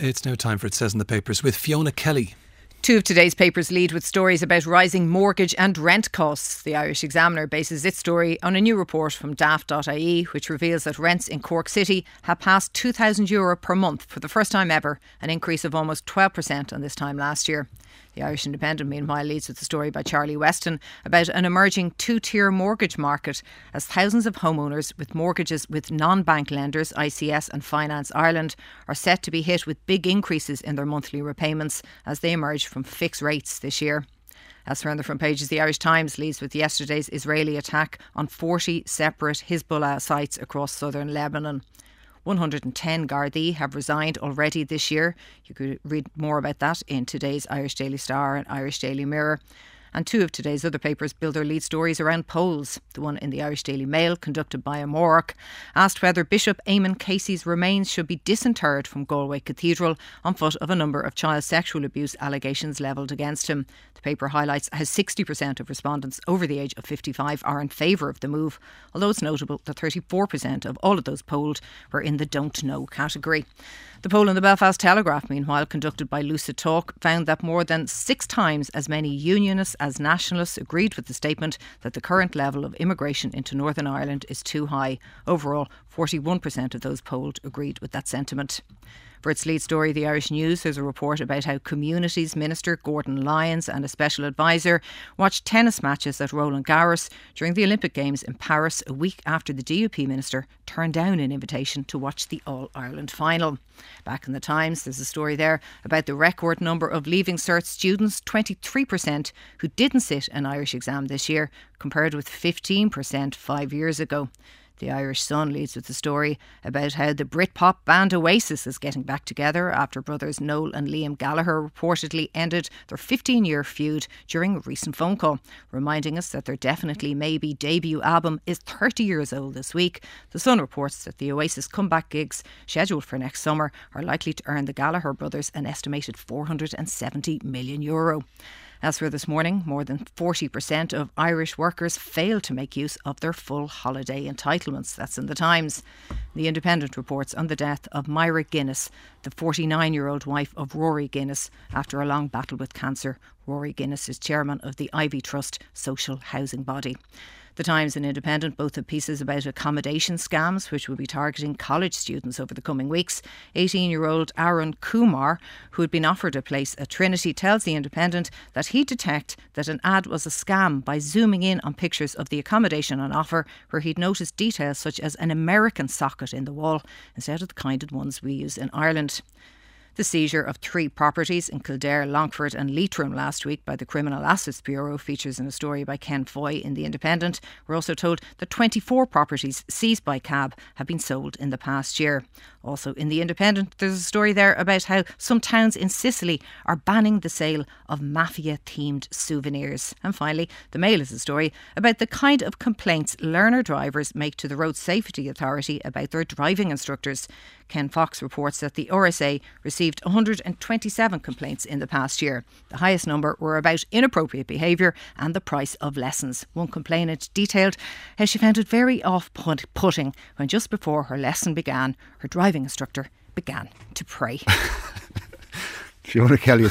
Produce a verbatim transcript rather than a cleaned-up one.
It's now time for It Says in the Papers with Fiona Kelly. Two of today's papers lead with stories about rising mortgage and rent costs. The Irish Examiner bases its story on a new report from daft dot I E, which reveals that rents in Cork City have passed two thousand euro per month for the first time ever, an increase of almost twelve percent on this time last year. The Irish Independent, meanwhile, leads with the story by Charlie Weston about an emerging two-tier mortgage market as thousands of homeowners with mortgages with non-bank lenders, I C S and Finance Ireland, are set to be hit with big increases in their monthly repayments as they emerge from fixed rates this year. Elsewhere on the front pages, the Irish Times leads with yesterday's Israeli attack on forty separate Hezbollah sites across southern Lebanon. one hundred ten Gardaí have resigned already this year. You could read more about that in today's Irish Daily Star and Irish Daily Mirror. And two of today's other papers build their lead stories around polls. The one in the Irish Daily Mail, conducted by Amórach, asked whether Bishop Eamon Casey's remains should be disinterred from Galway Cathedral on foot of a number of child sexual abuse allegations levelled against him. The paper highlights how sixty percent of respondents over the age of fifty-five are in favour of the move, although it's notable that thirty-four percent of all of those polled were in the don't know category. The poll in the Belfast Telegraph, meanwhile, conducted by Lucid Talk, found that more than six times as many unionists as nationalists agreed with the statement that the current level of immigration into Northern Ireland is too high. Overall, forty-one percent of those polled agreed with that sentiment. For its lead story, the Irish News, there's a report about how Communities Minister Gordon Lyons and a special advisor watched tennis matches at Roland Garros during the Olympic Games in Paris a week after the D U P minister turned down an invitation to watch the All-Ireland final. Back in the Times, there's a story there about the record number of Leaving Cert students, twenty-three percent, who didn't sit an Irish exam this year, compared with fifteen percent five years ago. The Irish Sun leads with the story about how the Britpop band Oasis is getting back together after brothers Noel and Liam Gallagher reportedly ended their fifteen-year feud during a recent phone call, reminding us that their Definitely Maybe debut album is thirty years old this week. The Sun reports that the Oasis comeback gigs scheduled for next summer are likely to earn the Gallagher brothers an estimated four hundred seventy million euro. Elsewhere this morning, more than forty percent of Irish workers failed to make use of their full holiday entitlements. That's in the Times. The Independent reports on the death of Myra Guinness, the forty-nine-year-old wife of Rory Guinness, after a long battle with cancer. Rory Guinness is chairman of the Ivy Trust social housing body. The Times and Independent both have pieces about accommodation scams which will be targeting college students over the coming weeks. eighteen-year-old Aaron Kumar, who had been offered a place at Trinity, tells the Independent that he detected that an ad was a scam by zooming in on pictures of the accommodation on offer, where he'd noticed details such as an American socket in the wall instead of the kind of ones we use in Ireland. The seizure of three properties in Kildare, Longford and Leitrim last week by the Criminal Assets Bureau features in a story by Ken Foy in The Independent. We're also told that twenty-four properties seized by C A B have been sold in the past year. Also in The Independent, there's a story there about how some towns in Sicily are banning the sale of mafia-themed souvenirs. And finally, The Mail is a story about the kind of complaints learner drivers make to the Road Safety Authority about their driving instructors. Ken Fox reports that the R S A received one hundred twenty-seven complaints in the past year. The highest number were about inappropriate behaviour and the price of lessons. One complainant detailed how she found it very off-putting when just before her lesson began, her driving instructor began to pray. Fiona Kelly